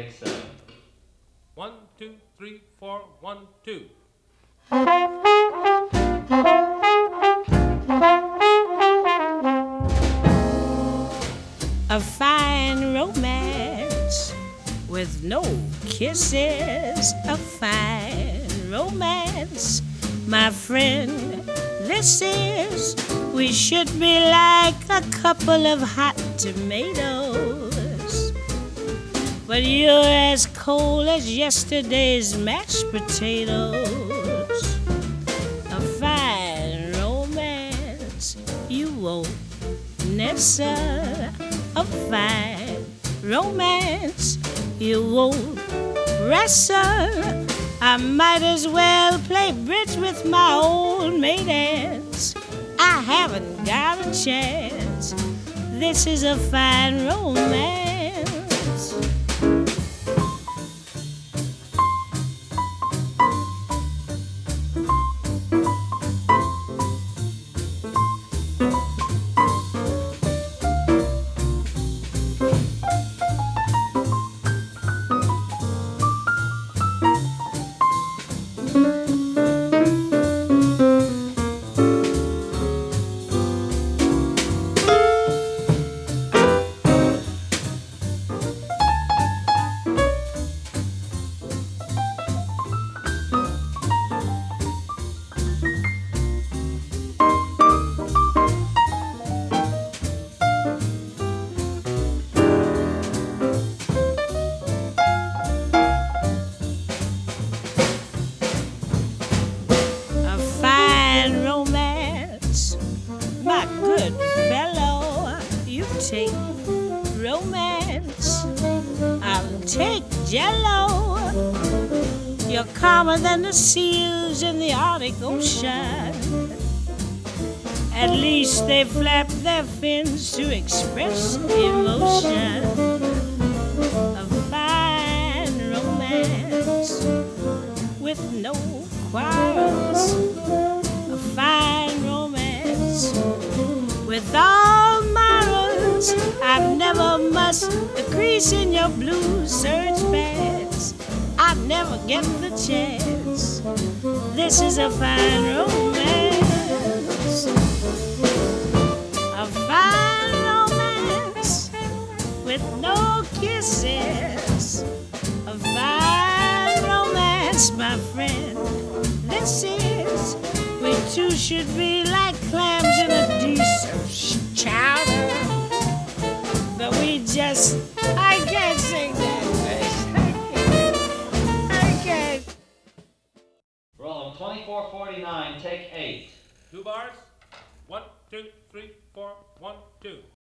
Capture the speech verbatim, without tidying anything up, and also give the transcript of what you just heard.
Take seven. One, two, three, four, one, two. A fine romance with no kisses. A fine romance, my friend, this is. We should be like a couple of hot tomatoes, but you're as cold as yesterday's mashed potatoes. A fine romance you won't nestle. A fine romance you won't wrestle. I might as well play bridge with my old maidens. I haven't got a chance. This is a fine romance. My good fellow, you take romance, I'll take jello. You're calmer than the seals in the Arctic Ocean. At least they flap their fins to express emotion. A fine romance with no quarrels. A fine romance with all morals. I never must a crease in your blue serge pants. I never get the chance. This is a fine romance. A fine romance with no kisses. A fine romance, my friend. This is. We two should be like clams in a dish of chowder. But we just, I can't sing that verse. I can't. Roll twenty-four forty-nine, take eight. Two bars. One, two, three, four, one, two.